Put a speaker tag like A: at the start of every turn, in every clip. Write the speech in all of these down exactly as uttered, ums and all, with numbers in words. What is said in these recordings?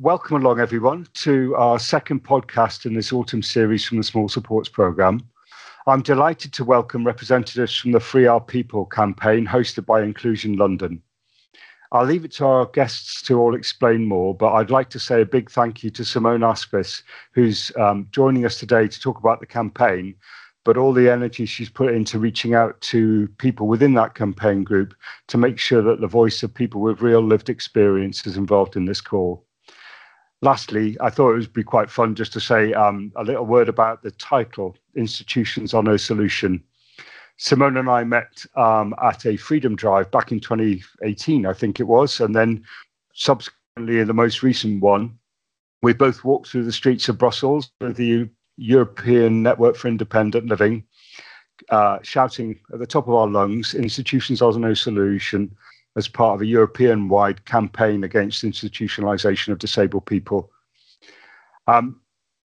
A: welcome along, everyone, to our second podcast in this autumn series from the Small Supports Programme. I'm delighted to welcome representatives from the Free Our People campaign hosted by Inclusion London. I'll leave it to our guests to all explain more, but I'd like to say a big thank you to Simone Aspis, who's um, joining us today to talk about the campaign, but all the energy she's put into reaching out to people within that campaign group to make sure that the voice of people with real lived experience is involved in this call. Lastly, I thought it would be quite fun just to say um, a little word about the title, Institutions Are No Solution. Simone and I met um, at a Freedom Drive back in twenty eighteen, I think it was, and then subsequently in the most recent one, we both walked through the streets of Brussels with the European Network for Independent Living, uh, shouting at the top of our lungs, Institutions Are No Solution, as part of a European-wide campaign against institutionalization of disabled people. Um,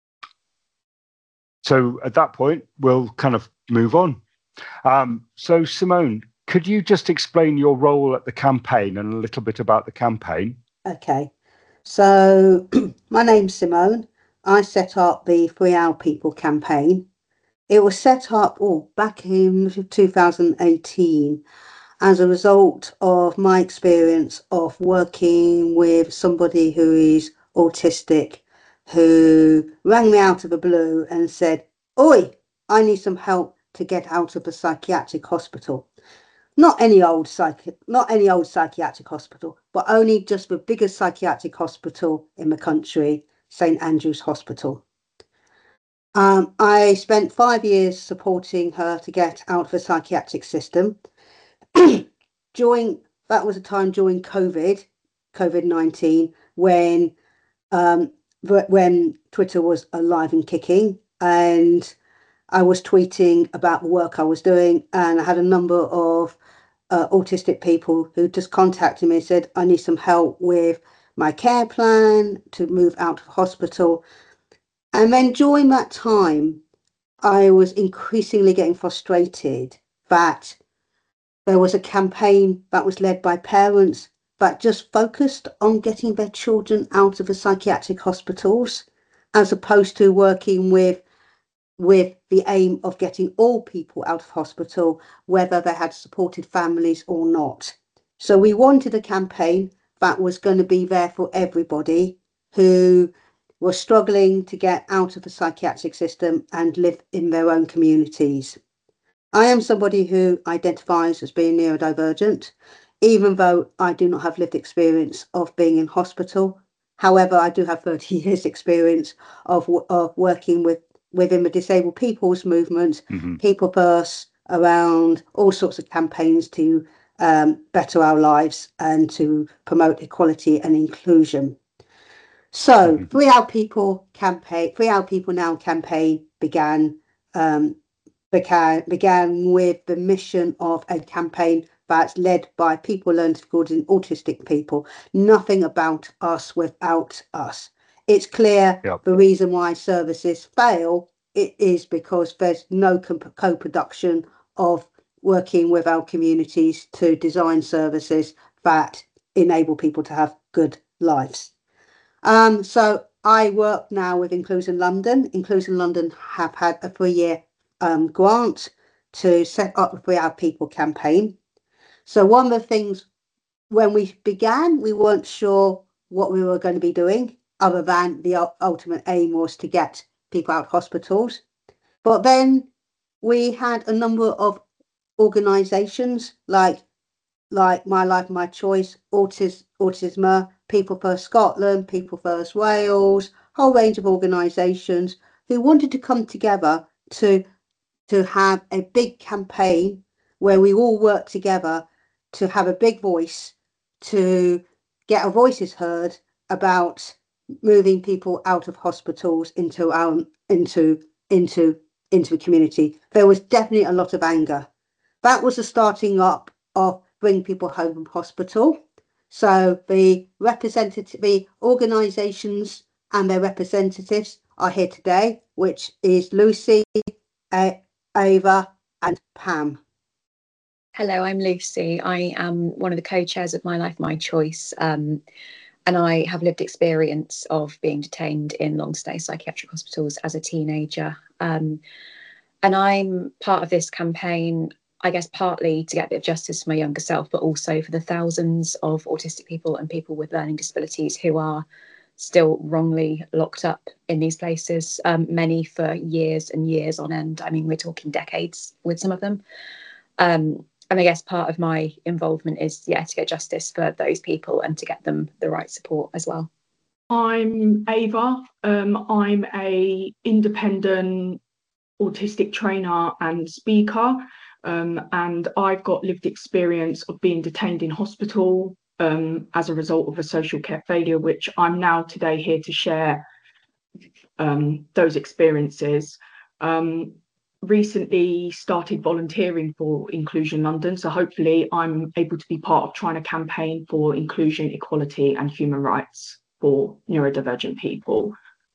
A: so at that point, we'll kind of move on. Um, so Simone, could you just explain your role at the campaign and a little bit about the campaign?
B: Okay, so my name's Simone. I set up the Free Our People campaign. It was set up oh, back in two thousand eighteen as a result of my experience of working with somebody who is autistic, who rang me out of the blue and said, "Oi, I need some help to get out of a psychiatric hospital." Not any old psych, not any old psychiatric hospital, but only just the biggest psychiatric hospital in the country, Saint Andrew's Hospital. Um, I spent five years supporting her to get out of the psychiatric system. During that was a time during COVID, COVID nineteen, when um, when Twitter was alive and kicking, and I was tweeting about the work I was doing, and I had a number of uh, autistic people who just contacted me and said, "I need some help with my care plan to move out of hospital." And then during that time, I was increasingly getting frustrated that there was a campaign that was led by parents that just focused on getting their children out of the psychiatric hospitals, as opposed to working with with the aim of getting all people out of hospital, whether they had supported families or not. So we wanted a campaign that was going to be there for everybody who were struggling to get out of the psychiatric system and live in their own communities. I am somebody who identifies as being neurodivergent, even though I do not have lived experience of being in hospital. However, I do have thirty years experience of, of working with within the disabled people's movement, mm-hmm. People First, around all sorts of campaigns to um, better our lives and to promote equality and inclusion. So, mm-hmm. Free Our People campaign, Free Our People Now campaign began um, began began with the mission of a campaign that's led by people with learning difficulties and autistic people. Nothing about us without us. It's clear yep. the reason why services fail it is because there's no co-production of working with our communities to design services that enable people to have good lives. Um, so I work now with Inclusion London. Inclusion London have had a three-year um, grant to set up the Free Our People campaign. So one of the things when we began, we weren't sure what we were going to be doing, other than the ultimate aim was to get people out of hospitals. But then we had a number of organisations like like My Life, My Choice, Autis, Autisma, People First Scotland, People First Wales, a whole range of organisations who wanted to come together to, to have a big campaign where we all work together to have a big voice, to get our voices heard about moving people out of hospitals into our into into into the community. There was definitely a lot of anger. That was the starting up of Bring People Home from Hospital. So the representative, the organisations and their representatives are here today, which is Lucy, A- Ava and Pam.
C: Hello, I'm Lucy. I am one of the co-chairs of My Life, My Choice. Um, And I have lived experience of being detained in long stay psychiatric hospitals as a teenager. Um, and I'm part of this campaign, I guess, partly to get a bit of justice for my younger self, but also for the thousands of autistic people and people with learning disabilities who are still wrongly locked up in these places, um, many for years and years on end. I mean, we're talking decades with some of them. Um, and I guess part of my involvement is, yeah, to get justice for those people and to get them the right support as well.
D: I'm Ava. Um, I'm a independent autistic trainer and speaker, um, and I've got lived experience of being detained in hospital um, as a result of a social care failure, which I'm now today here to share um, those experiences. Um, recently started volunteering for Inclusion London, so hopefully I'm able to be part of trying to campaign for inclusion, equality and human rights for neurodivergent people.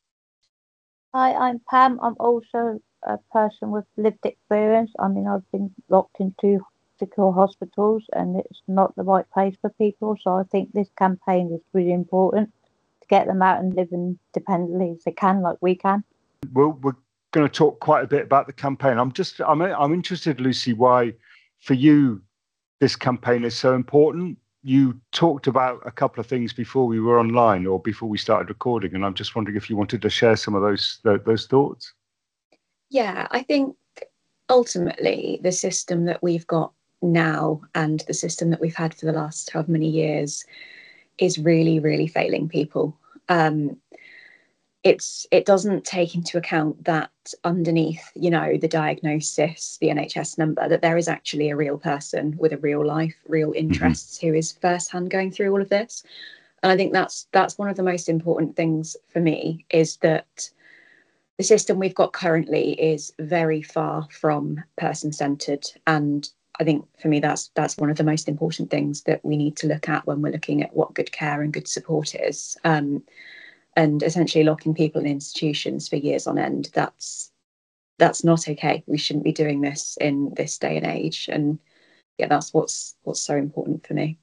E: Hi, I'm Pam. I'm also a person with lived experience. I mean, I've been locked in two secure hospitals and it's not the right place for people, so I think this campaign is really important to get them out and live independently as they can, like we can.
A: We're, we're going to talk quite a bit about the campaign. I'm just, I'm, I'm interested, Lucy, why for you this campaign is so important. You talked about a couple of things before we were online or before we started recording, and I'm just wondering if you wanted to share some of those those thoughts.
C: Yeah, I think ultimately the system that we've got now and the system that we've had for the last however many years is really, really failing people. Um, it's it doesn't take into account that underneath, you know, the diagnosis, the N H S number, that there is actually a real person with a real life, real interests, mm-hmm. who is firsthand going through all of this. And I think that's that's one of the most important things for me, is that the system we've got currently is very far from person-centred. And I think for me, that's that's one of the most important things that we need to look at when we're looking at what good care and good support is. Um, and essentially locking people in institutions for years on end, that's that's not okay. We shouldn't be doing this in this day and age. And yeah, that's what's what's so important for me.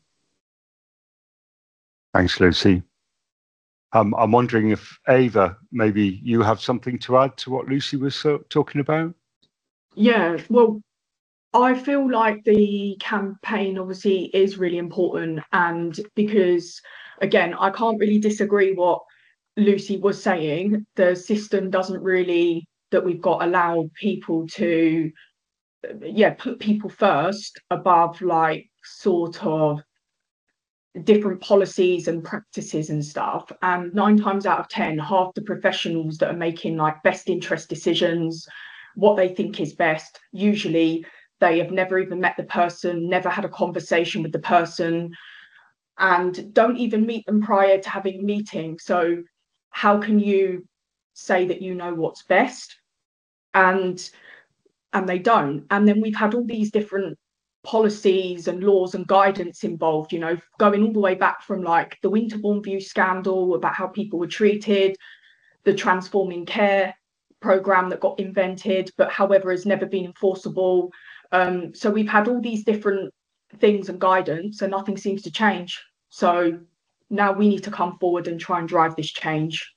A: Thanks, Lucy. Um, I'm wondering if, Ava, maybe you have something to add to what Lucy was uh, talking about?
D: Yeah, well, I feel like the campaign obviously is really important, and because, again, I can't really disagree what Lucy was saying. The system doesn't really, that we've got, allow people to, yeah, put people first above like sort of different policies and practices and stuff. And nine times out of ten, half the professionals that are making like best interest decisions, what they think is best, usually they have never even met the person, never had a conversation with the person, and don't even meet them prior to having a meeting. So how can you say that you know what's best? And and they don't. And then we've had all these different policies and laws and guidance involved, you know, going all the way back from like the Winterbourne View scandal about how people were treated, the Transforming Care program that got invented, but however has never been enforceable. Um, so we've had all these different things and guidance, and nothing seems to change. So now we need to come forward and try and drive this change.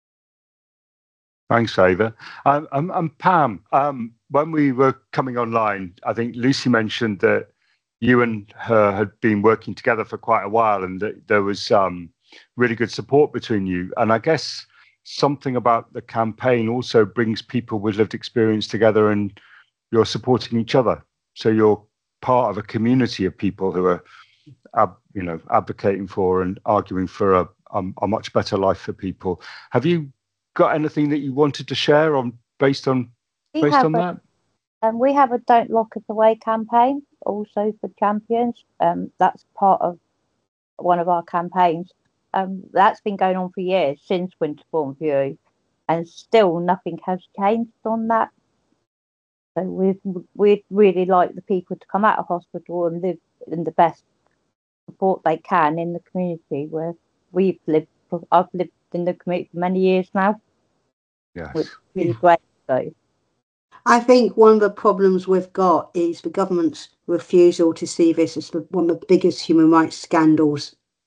A: Thanks, Ava. Um, um, and Pam, um, when we were coming online, I think Lucy mentioned that you and her had been working together for quite a while, and that there was um, really good support between you. And I guess something about the campaign also brings people with lived experience together, and you're supporting each other. So you're part of a community of people who are, ab- you know, advocating for and arguing for a, a, a much better life for people. Have you got anything that you wanted to share on based on we based on a, that?
E: Um, we have a Don't Lock Us Away campaign also for champions. Um, that's part of one of our campaigns. Um, that's been going on for years, since Winterbourne View, and still nothing has changed on that. So we'd, we'd really like the people to come out of hospital and live in the best support they can in the community where we've lived. I've lived in the community for many years now.
A: Yes.
E: Which is really great. So
B: I think one of the problems we've got is the government's refusal to see this as the, one of the biggest human rights scandals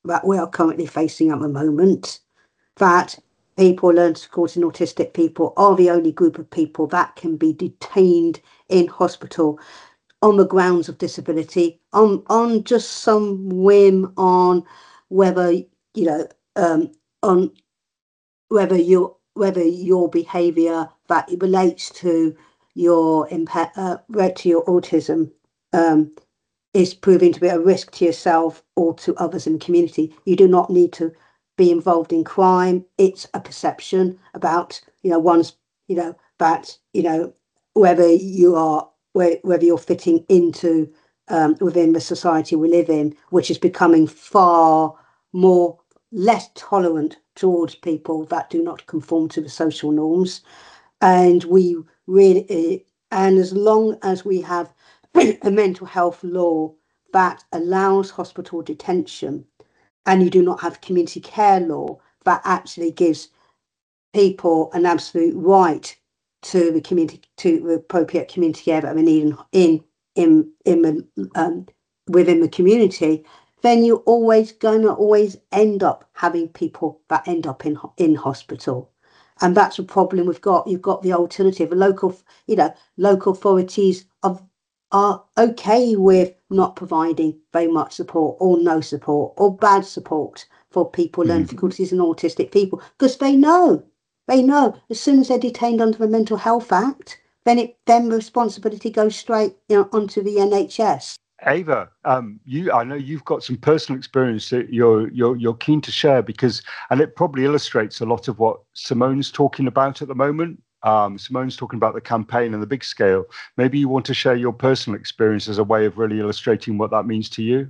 B: that we are currently facing at the moment, that people learning difficulties and autistic people are the only group of people that can be detained in hospital on the grounds of disability, on on just some whim, on whether, you know, um, on whether your whether your behaviour that relates to your impair uh, to your autism um, is proving to be a risk to yourself or to others in the community. You do not need to be involved in crime. It's a perception about, you know, one's, you know, that, you know, whether you are, whether you're fitting into um, within the society we live in, which is becoming far more less tolerant towards people that do not conform to the social norms. And we really, and as long as we have a mental health law that allows hospital detention, and you do not have community care law that actually gives people an absolute right to the community, to the appropriate community care that they need in in in the um, within the community, then you're always going to always end up having people that end up in in hospital. And that's a problem we've got. You've got the alternative. Local, you know, local authorities are, are okay with not providing very much support or no support or bad support for people with learning
A: Mhm.
B: difficulties and autistic people, because they know, they know as soon as they're detained under the Mental Health Act, then it then the responsibility goes straight, you know, onto the N H S.
A: Ava, um, you, I know you've got some personal experience that you're you're you're keen to share, because, and it probably illustrates a lot of what Simone's talking about at the moment. Um, Simone's talking about the campaign and the big scale. Maybe you want to share your personal experience as a way of really illustrating what that means to you.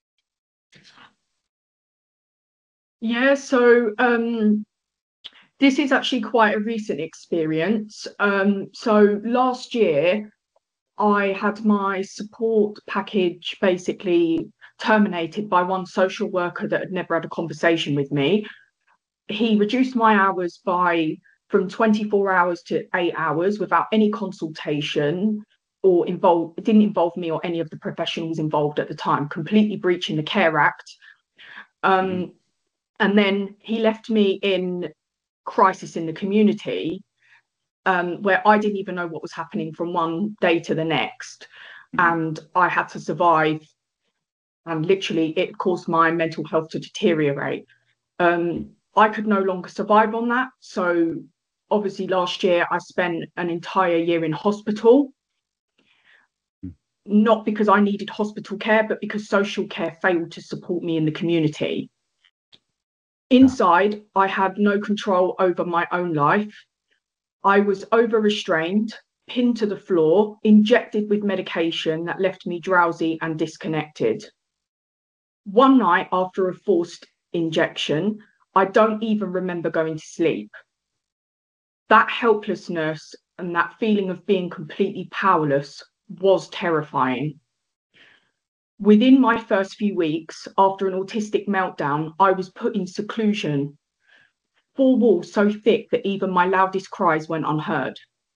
D: Yeah, so um, this is actually quite a recent experience. Um, so last year, I had my support package basically terminated by one social worker that had never had a conversation with me. He reduced my hours by from twenty-four hours to eight hours without any consultation, or involve it didn't involve me or any of the professionals involved at the time, completely breaching the Care Act. Um, mm. And then he left me in crisis in the community, um, where I didn't even know what was happening from one day to the next. Mm. And I had to survive. And literally, it caused my mental health to deteriorate. Um, I could no longer survive on that. So obviously last year I spent an entire year in hospital, mm. not because I needed hospital care, but because social care failed to support me in the community. Inside, I had no control over my own life. I was over-restrained, pinned to the floor, injected with medication that left me drowsy and disconnected. One night after a forced injection, I don't even remember going to sleep. That helplessness and that feeling of being completely powerless was terrifying. Within my first few weeks, after an autistic meltdown, I was put in seclusion, four walls so thick that even my loudest cries went unheard.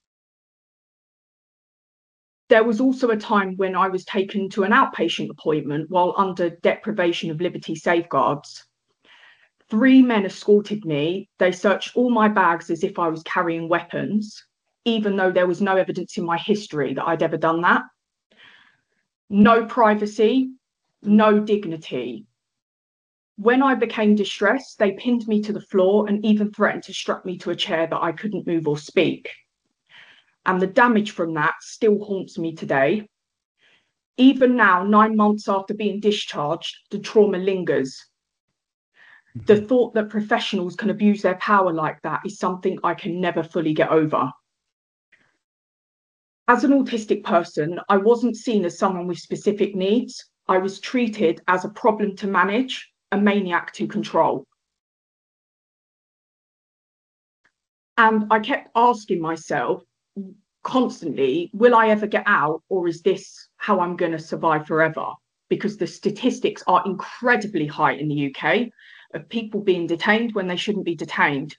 D: There was also a time when I was taken to an outpatient appointment while under deprivation of liberty safeguards. Three men escorted me. They searched all my bags as if I was carrying weapons, even though there was no evidence in my history that I'd ever done that. No privacy, no dignity. When I became distressed, they pinned me to the floor and even threatened to strap me to a chair that I couldn't move or speak. And the damage from that still haunts me today. Even now, nine months after being discharged, the trauma lingers. The thought that professionals can abuse their power like that is something I can never fully get over. As an autistic person, I wasn't seen as someone with specific needs. I was treated as a problem to manage, a maniac to control. And I kept asking myself constantly, will I ever get out, or is this how I'm going to survive forever? Because the statistics are incredibly high in the U K of people being detained when they shouldn't be detained.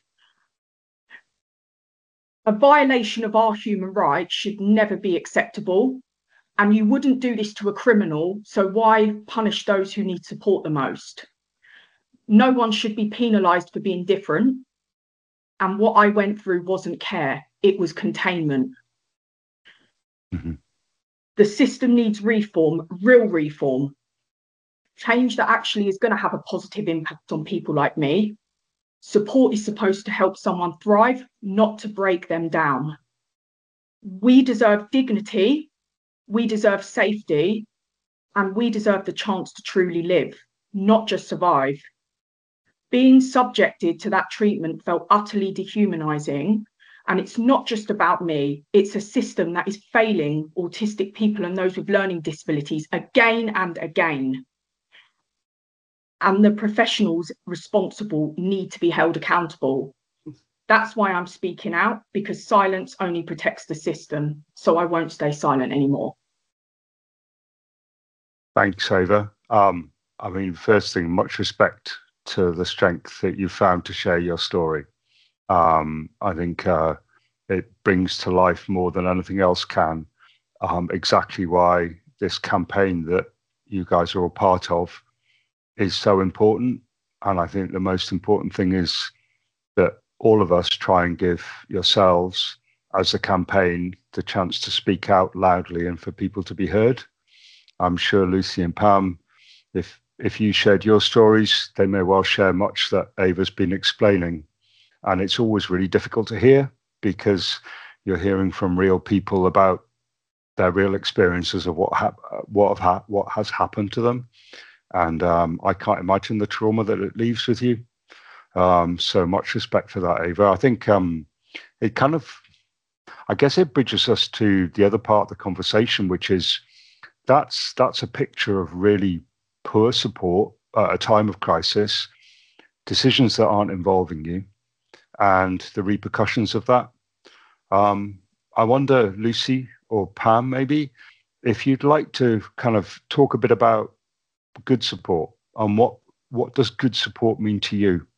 D: A violation of our human rights should never be acceptable, and you wouldn't do this to a criminal, so why punish those who need support the most? No one should be penalised for being different. And what I went through wasn't care, it was containment.
A: Mm-hmm.
D: The system needs reform, real reform. Change that actually is going to have a positive impact on people like me. Support is supposed to help someone thrive, not to break them down. We deserve dignity, we deserve safety, and we deserve the chance to truly live, not just survive. Being subjected to that treatment felt utterly dehumanising. And it's not just about me, it's a system that is failing autistic people and those with learning disabilities again and again. And the professionals responsible need to be held accountable. That's why I'm speaking out, because silence only protects the system. So I won't stay silent anymore.
A: Thanks, Ava. Um, I mean, first thing, much respect to the strength that you found to share your story. Um, I think uh, it brings to life more than anything else can um, exactly why this campaign that you guys are all part of is so important. And I think the most important thing is that all of us try and give yourselves, as a campaign, the chance to speak out loudly and for people to be heard. I'm sure Lucy and Pam, if if you shared your stories, they may well share much that Ava's been explaining. And it's always really difficult to hear because you're hearing from real people about their real experiences of what hap- what have ha- what has happened to them. And um, I can't imagine the trauma that it leaves with you. Um, so much respect for that, Ava. I think um, it kind of, I guess it bridges us to the other part of the conversation, which is that's that's a picture of really poor support at a time of crisis, decisions that aren't involving you, and the repercussions of that. Um, I wonder, Lucy or Pam, maybe, if you'd like to kind of talk a bit about good support and what what does good support mean to you?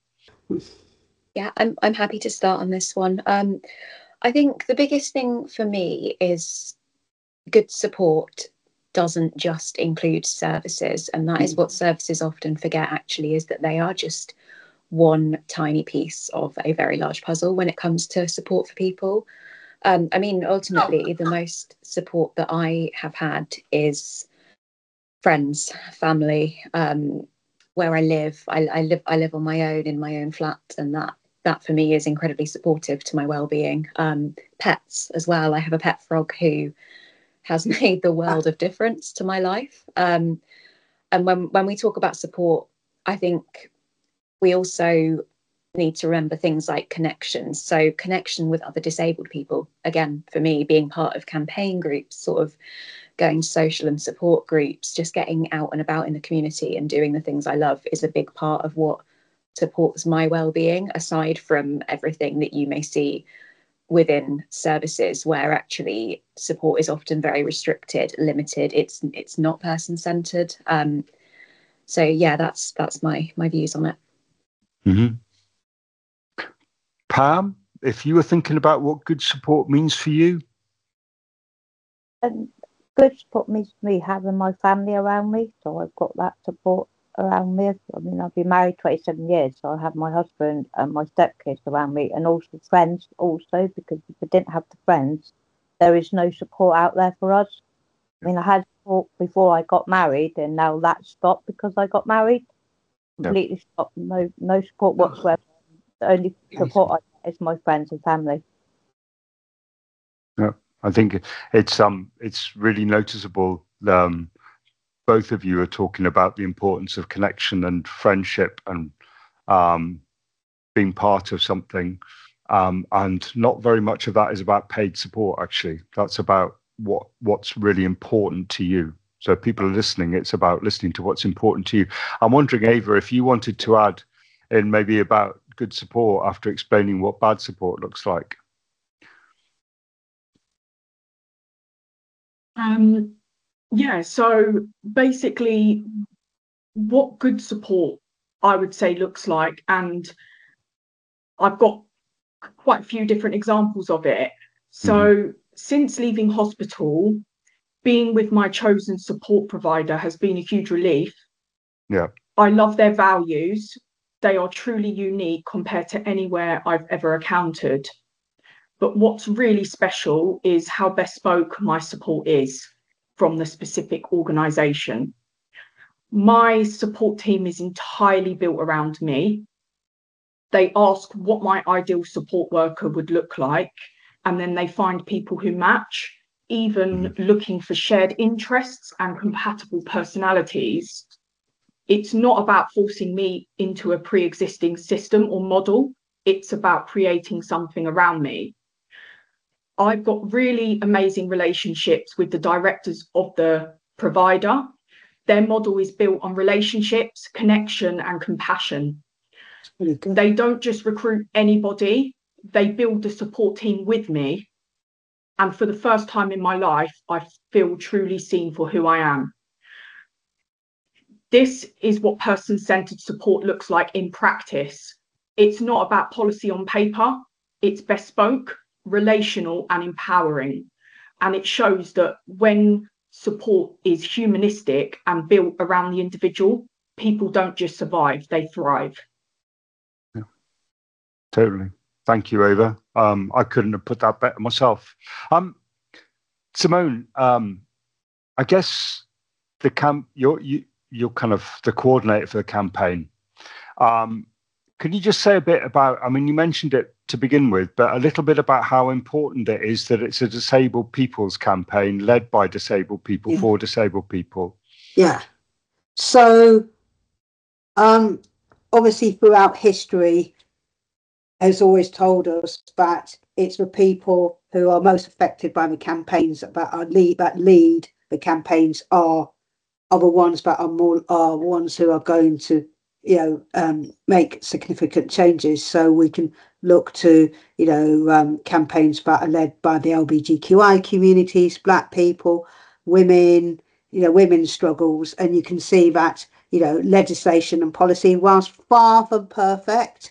C: Yeah, I'm I'm happy to start on this one. Um, I think the biggest thing for me is good support doesn't just include services, and that is what services often forget actually, is that they are just one tiny piece of a very large puzzle when it comes to support for people. Um, I mean, ultimately, the most support that I have had is friends, family, um, where I live. I, I live I live on my own in my own flat, and that that for me is incredibly supportive to my well-being. Um, pets as well. I have a pet frog who has made the world of difference to my life. Um, and when when we talk about support, I think we also need to remember things like connections. So connection with other disabled people. Again, for me, being part of campaign groups, sort of going to social and support groups, just getting out and about in the community and doing the things I love is a big part of what supports my well-being, aside from everything that you may see within services where actually support is often very restricted, limited. It's it's not person-centered. Um, so yeah, that's that's my my views on it.
A: Mm-hmm. Pam, if you were thinking about what good support means for you?
E: And good support means me having my family around me, so I've got that support around me. I mean, I've been married twenty-seven years, so I have my husband and my stepkids around me, and also friends also, because if I didn't have the friends, there is no support out there for us. I mean, I had support before I got married, and now that stopped because I got married. Completely yep. stopped. No, no support whatsoever. The only support I get is my friends and family.
A: Yeah, I think it's um, it's really noticeable. Um, both of you are talking about the importance of connection and friendship and um, being part of something, um, and not very much of that is about paid support. Actually, that's about what what's really important to you. So if people are listening, it's about listening to what's important to you. I'm wondering, Ava, if you wanted to add in maybe about good support after explaining what bad support looks like.
D: Um, yeah, so basically what good support I would say looks like, and I've got quite a few different examples of it. So mm-hmm. since leaving hospital, being with my chosen support provider has been a huge relief.
A: Yeah.
D: I love their values. They are truly unique compared to anywhere I've ever encountered. But what's really special is how bespoke my support is from the specific organisation. My support team is entirely built around me. They ask what my ideal support worker would look like, and then they find people who match, even looking for shared interests and compatible personalities. It's not about forcing me into a pre-existing system or model. It's about creating something around me. I've got really amazing relationships with the directors of the provider. Their model is built on relationships, connection, and compassion.
B: Really good.
D: They don't just recruit anybody, they build the support team with me. And for the first time in my life, I feel truly seen for who I am. This is what person-centered support looks like in practice. It's not about policy on paper, it's bespoke, relational, and empowering. And it shows that when support is humanistic and built around the individual, people don't just survive, they thrive.
A: Yeah, totally. Thank you, Ava. Um, I couldn't have put that better myself. Um, Simone, um, I guess the camp, you're, you, you're kind of the coordinator for the campaign. Um, can you just say a bit about, I mean, you mentioned it to begin with, but a little bit about how important it is that it's a disabled people's campaign led by disabled people
B: Yeah.
A: for disabled people.
B: Yeah. So, um, obviously, throughout history, has always told us that it's the people who are most affected by the campaigns that are lead that lead the campaigns are are the ones that are more are ones who are going to, you know, um, make significant changes. So we can look to, you know, um, campaigns that are led by the L G B T Q I communities, Black people, women, you know, women's struggles, and you can see that, you know, legislation and policy, whilst far from perfect,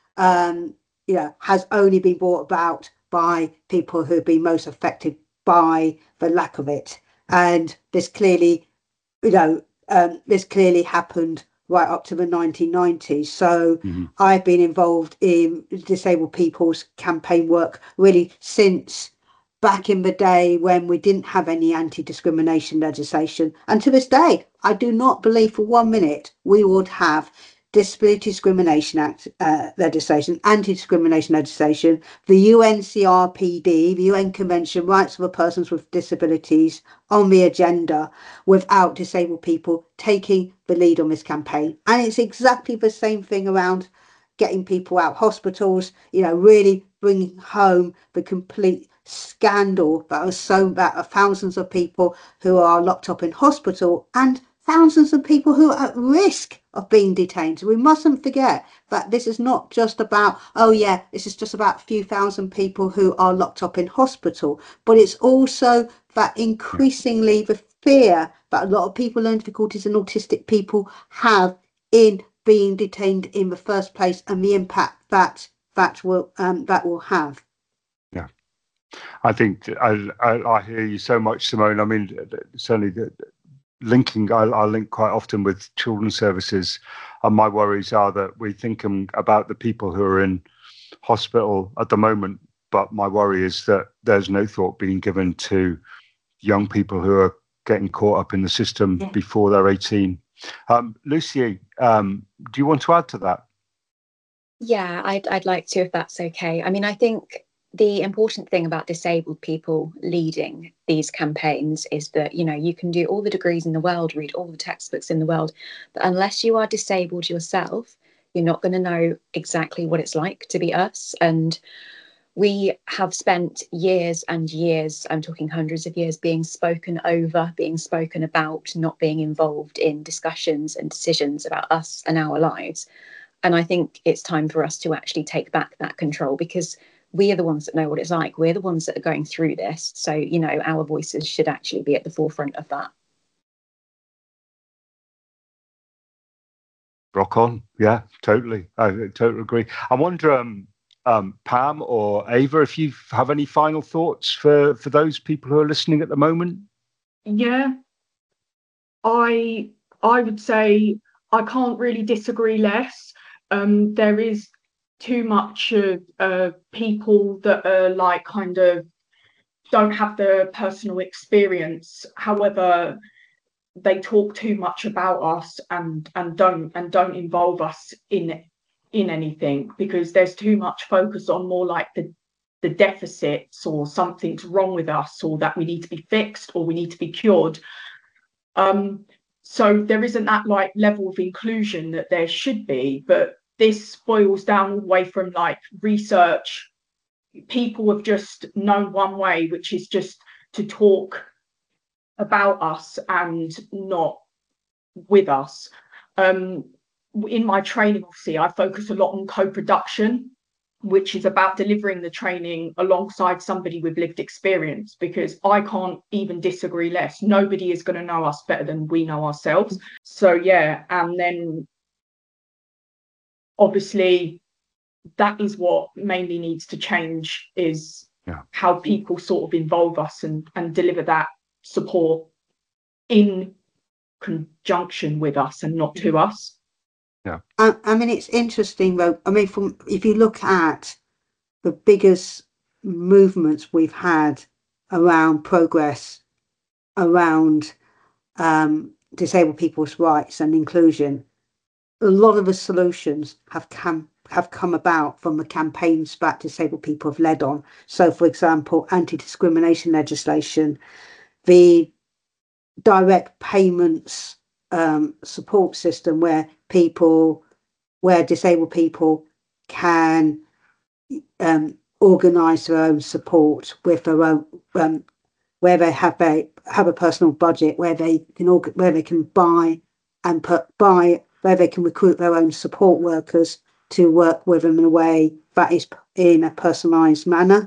B: um, you know, has only been brought about by people who have been most affected by the lack of it. And this clearly, you know, um, this clearly happened right up to the nineteen nineties. So mm-hmm. I've been involved in disabled people's campaign work really since back in the day when we didn't have any anti-discrimination legislation. And to this day, I do not believe for one minute we would have Disability Discrimination Act uh, legislation, anti-discrimination legislation, the U N C R P D, the U N Convention Rights of Persons with Disabilities on the agenda without disabled people taking the lead on this campaign. And it's exactly the same thing around getting people out of hospitals, you know, really bringing home the complete scandal that are so that are thousands of people who are locked up in hospital and thousands of people who are at risk of being detained. So we mustn't forget that this is not just about, oh yeah, this is just about a few thousand people who are locked up in hospital, but it's also that increasingly the fear that a lot of people with learning difficulties and autistic people have in being detained in the first place, and the impact that that will um, that will have.
A: Yeah, I think I, I, I hear you so much, Simone. I mean, certainly the linking, I, I link quite often with children's services, and my worries are that we think about the people who are in hospital at the moment, but my worry is that there's no thought being given to young people who are getting caught up in the system yeah. before they're eighteen. Um, Lucy, um, do you want to add to that?
C: Yeah, I'd, I'd like to, if that's okay. I mean, I think the important thing about disabled people leading these campaigns is that, you know, you can do all the degrees in the world, read all the textbooks in the world, but unless you are disabled yourself, you're not going to know exactly what it's like to be us. And we have spent years and years, I'm talking hundreds of years, being spoken over, being spoken about, not being involved in discussions and decisions about us and our lives. And I think it's time for us to actually take back that control, because we are the ones that know what it's like. We're the ones that are going through this. So, you know, our voices should actually be at the forefront of that.
A: Rock on. Yeah, totally. I totally agree. I wonder, um, um, Pam or Ava, if you have any final thoughts for, for those people who are listening at the moment?
D: Yeah, I I would say I can't really disagree less. um, there is too much of uh, people that are like kind of don't have the personal experience. However, they talk too much about us and and don't and don't involve us in in anything, because there's too much focus on more like the the deficits, or something's wrong with us, or that we need to be fixed, or we need to be cured. Um, so there isn't that like level of inclusion that there should be, but this boils down all the way from like research. People have just known one way, which is just to talk about us and not with us. Um, in my training, obviously, I focus a lot on co-production, which is about delivering the training alongside somebody with lived experience, because I can't even disagree less. Nobody is going to know us better than we know ourselves. So, yeah, and then obviously that is what mainly needs to change, is
A: yeah.
D: how people sort of involve us and, and deliver that support in conjunction with us and not to us.
A: Yeah.
B: I, I mean, it's interesting though. I mean, from if you look at the biggest movements we've had around progress, around um, disabled people's rights and inclusion, a lot of the solutions have come have come about from the campaigns that disabled people have led on. So, for example, anti-discrimination legislation, the direct payments um, support system, where people, where disabled people can um, organise their own support with their own, um, where they have a have a personal budget, where they can org- where they can buy and put buy where they can recruit their own support workers to work with them in a way that is in a personalised manner.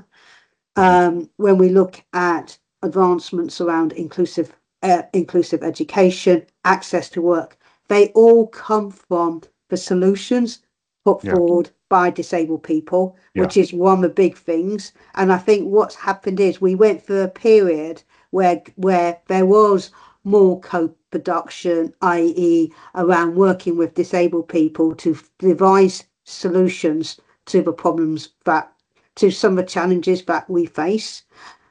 B: Um, when we look at advancements around inclusive uh, inclusive education, access to work, they all come from the solutions put
A: Yeah.
B: forward by disabled people,
A: Yeah.
B: which is one of the big things. And I think what's happened is we went through a period where where there was more co-production, that is around working with disabled people to devise solutions to the problems that to some of the challenges that we face.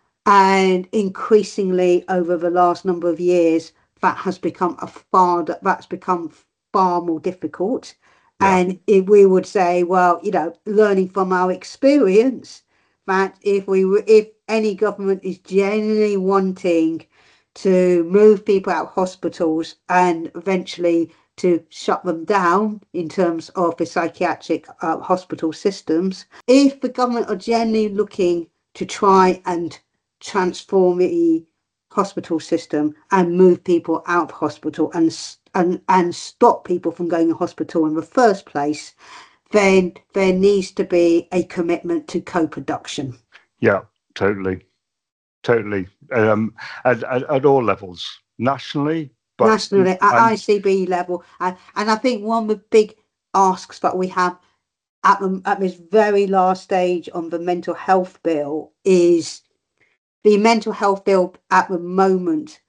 B: And increasingly over the last number of years, that has become a far that's become far more difficult.
A: Yeah.
B: And if we would say, well, you know, learning from our experience, that if we were if any government is genuinely wanting to move people out of hospitals and eventually to shut them down in terms of the psychiatric uh, hospital systems, if the government are genuinely looking to try and transform the hospital system and move people out of hospital and and and stop people from going to hospital in the first place, then there needs to be a commitment to co-production.
A: Yeah, totally, totally. Um, at, at, at all levels, nationally, but
B: nationally at
A: and,
B: I C B level, and, and I think one of the big asks that we have at the, at this very last stage on the mental health bill is the mental health bill at the moment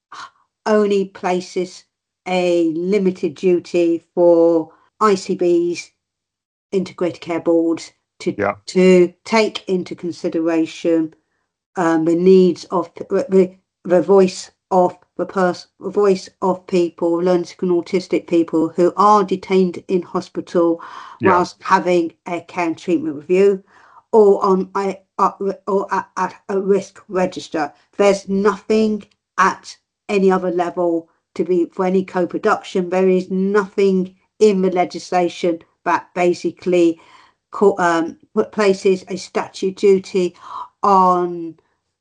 B: only places a limited duty for I C Bs, integrated care boards, to
A: yeah.
B: to take into consideration um, the needs of the the voice of the person, the voice of people, learning and autistic people who are detained in hospital
A: Yeah.
B: whilst having a care and treatment review, or on a or at, at a risk register. There's nothing at any other level to be for any co-production. There is nothing in the legislation that basically um, places a statute duty on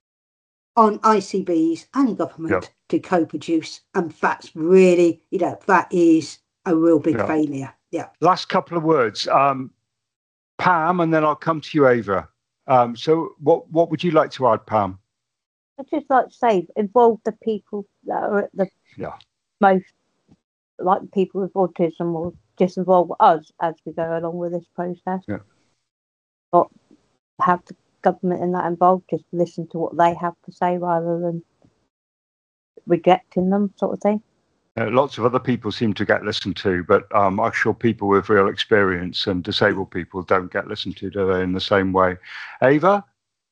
B: on I C Bs and government
A: Yep.
B: to co-produce, and that's really, you know, that is a real big
A: Yep.
B: failure. Yeah.
A: Last couple of words, um, Pam, and then I'll come to you, Ava. Um, so, what what would you like to add, Pam?
E: I'd just like to say, involve the people that are at the
A: yeah.
E: most, like people with autism, or just involve us as we go along with this process.
A: Yeah.
E: Not have the government in that involved, just listen to what they have to say rather than rejecting them, sort of thing.
A: Uh, lots of other people seem to get listened to, but um, I'm sure people with real experience and disabled people don't get listened to, do they, in the same way? Ava?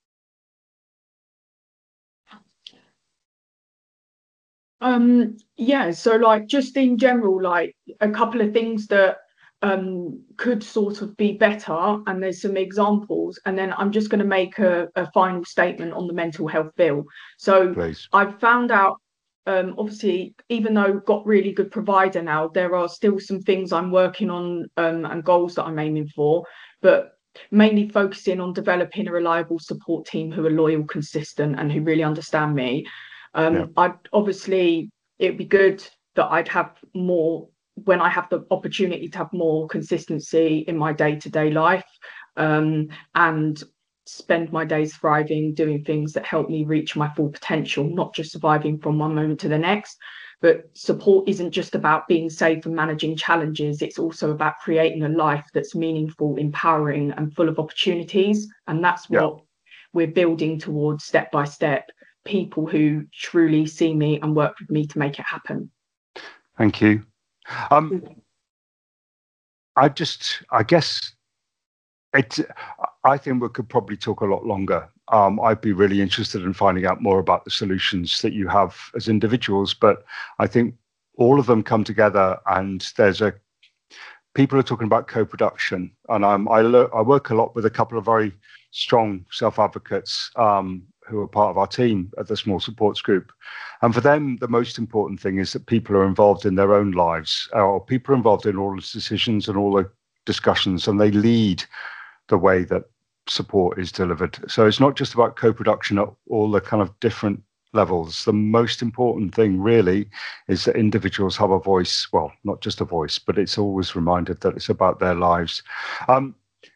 D: Um, yeah, so like just in general, like a couple of things that um could sort of be better, and there's some examples, and then I'm just going to make a, a final statement on the mental health bill. So
A: Please.
D: I've found out, um obviously, even though we've got really good provider now, there are still some things I'm working on, um and goals that I'm aiming for, but mainly focusing on developing a reliable support team who are loyal, consistent, and who really understand me. Um,
A: Yeah.
D: I'd obviously, it'd be good that I'd have more, when I have the opportunity to have more consistency in my day-to-day life, um, and spend my days thriving, doing things that help me reach my full potential, not just surviving from one moment to the next. But support isn't just about being safe and managing challenges. It's also about creating a life that's meaningful, empowering, and full of opportunities. And that's what
A: Yeah.
D: we're building towards step by step. People who truly see me and work with me to make it happen.
A: Thank you. Um, I just, I guess, it. I think we could probably talk a lot longer. Um, I'd be really interested in finding out more about the solutions that you have as individuals, but I think all of them come together, and there's a. People are talking about co-production, and I'm, I, lo- I work a lot with a couple of very strong self-advocates um, who are part of our team at the Small Supports Group. And for them, the most important thing is that people are involved in their own lives, or people are involved in all the decisions and all the discussions, and they lead the way that support is delivered. So it's not just about co-production at all the kind of different levels. The most important thing really is that individuals have a voice. Well, not just a voice, but it's always reminded that it's about their lives. Um,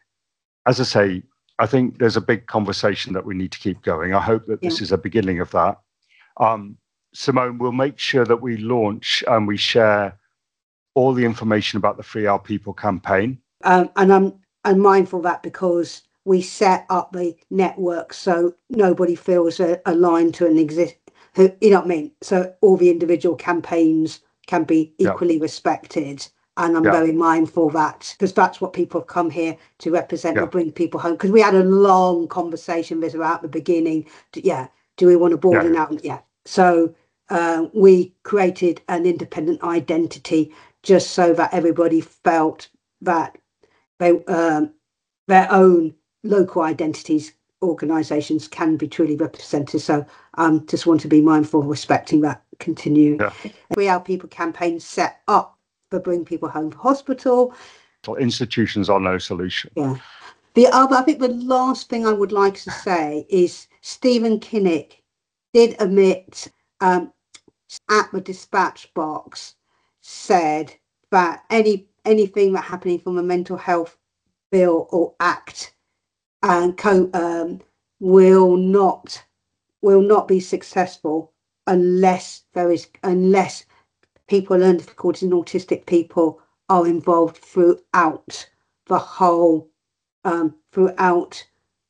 A: as I say, I think there's a big conversation that we need to keep going. I hope that this
B: Yeah.
A: is a beginning of that. Um, Simone, we'll make sure that we launch and we share all the information about the Free Our People campaign.
B: Um, and I'm I'm mindful of that because we set up the network so nobody feels uh, aligned to an exist. Who, you know what I mean? So all the individual campaigns can be
A: Yeah.
B: equally respected. And I'm
A: Yeah.
B: very mindful of that, because that's what people have come here to represent,
A: Yeah.
B: or bring people home. Because we had a long conversation with her at the beginning. To, yeah, do we want to broaden
A: Yeah.
B: out? Yeah. So uh, we created an independent identity just so that everybody felt that they um, their own local identities, organisations can be truly represented. So um, just want to be mindful of respecting that. Continue.
A: Yeah.
B: Free Our People campaign set up for Bring People Home for Hospital.
A: So institutions are no solution.
B: Yeah. The other, I think the last thing I would like to say is Stephen Kinnock did admit um, at the dispatch box, said that any anything that happening from a mental health bill or act and co um, will not will not be successful unless there is unless people learn difficulties and autistic people are involved throughout the whole um, throughout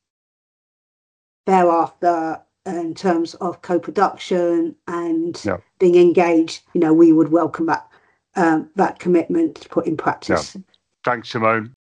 B: thereafter, in terms of co-production and
A: Yeah.
B: being engaged. You know, we would welcome that um, that commitment to put in practice.
A: Yeah. Thanks, Simone.